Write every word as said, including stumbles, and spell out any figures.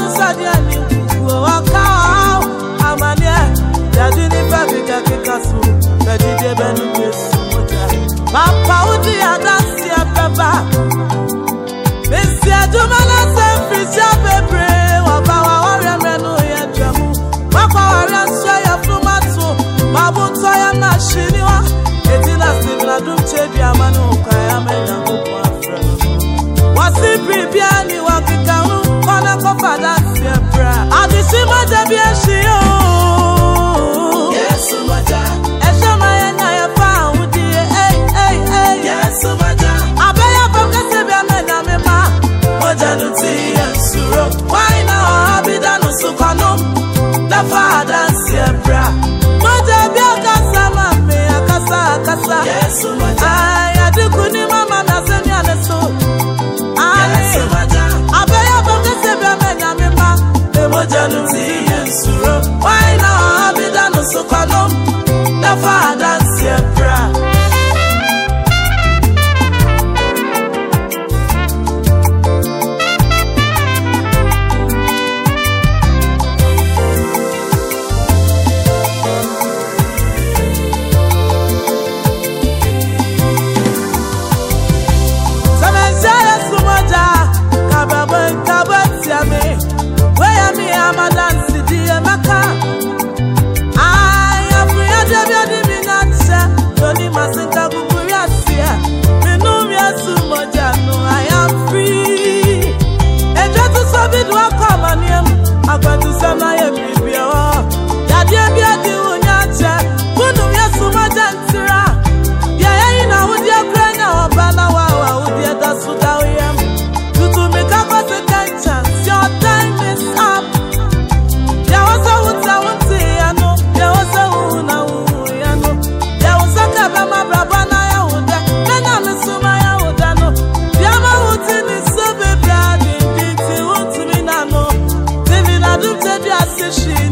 Sadiani, Wakao, Amania, Dadini Fabica Picasso, Betty Benus, Papa Udia Dacia Papa, Missia Dumana San Frisia Pebre, Wabawa Warrior Menu Yajamu, Papa Warrior Soya Flumato, Babu Toya Nashiniwa, Etina Sivna Dum Chedia Manu, Kayamena, Wasi Bibiani Wakikaunu, Kona Kofa Dacia Bra, Adishima Jabia Shio, yes, Maja, Eshamaya Naya found, eh, eh, eh, yes, Maja, Abaya Bokasebia Mena Mema, Mojanuti and Suro, why now Abidanu Sukanum, the father Siebra, Mojabia Kasama, Mea Kasa Kasa, yes, Maja, I do Kuni Mama Nasenia Neso. Why now? Be done so calm. The father Siebra. I'm going to send my baby. Daddy, baby, you nyacha. Kunu yesu majantira. Yeah, you know with your grand now, bana wawa with your dasuda uyam. You to make a second chance. Your time is up. There was a wuta wuti ano. There was a wuna wuyano. There was a kabama brabana ya wuda. Nena misuma ya wudano. Yama wuti ni sobe bradi. Diti wuti minano. She